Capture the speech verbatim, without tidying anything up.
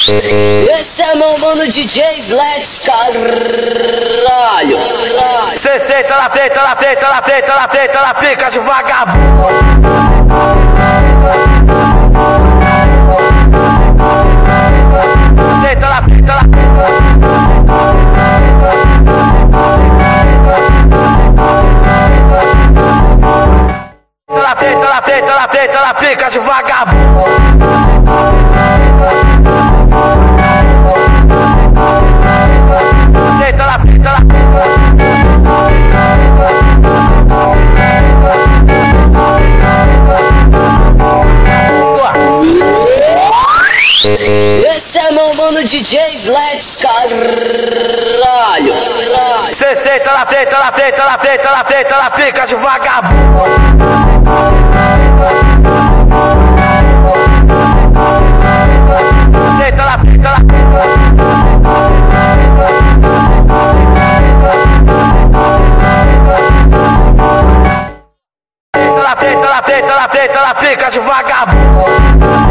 Esse é meu mano D J Let's, caralho. Cê senta na teta, na teta, na teta, na teta, na pica de vagabundo. Teta na teta, na teta, na teta, na teta, na pica de vagabundo. Teta na teta, na Esse é meu mano D J Let's, caralho. Cê senta na teta, na teta, na teta, na teta, na pica de vagabundo. Teta na teta, na teta, na teta, na teta, na pica de vagabundo.